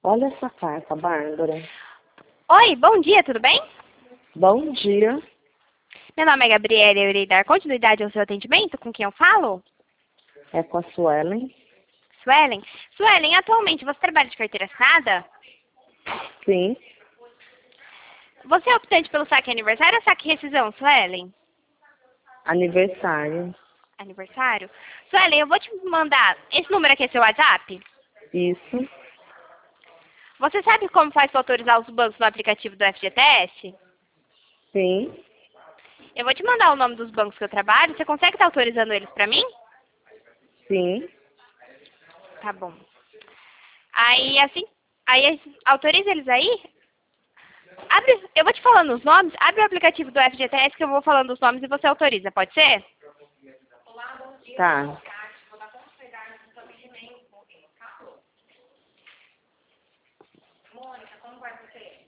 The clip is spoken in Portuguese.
Olha essa carta, Bárbara. Oi, bom dia, tudo bem? Bom dia. Meu nome é Gabriela e eu irei dar continuidade ao seu atendimento. Com quem eu falo? É com a Suelen? Suelen. Suelen, atualmente você trabalha de carteira assinada? Sim. Você é optante pelo saque aniversário ou saque rescisão, Suelen? Aniversário. Aniversário? Suelen, eu vou te mandar. Esse número aqui é seu WhatsApp? Isso. Você sabe como faz para autorizar os bancos no aplicativo do FGTS? Sim. Eu vou te mandar o nome dos bancos que eu trabalho. Você consegue estar autorizando eles para mim? Sim. Tá bom. Aí autoriza eles aí. Eu vou te falando os nomes. Abre o aplicativo do FGTS que eu vou falando os nomes e você autoriza, pode ser? Tá. Mônica, como vai você?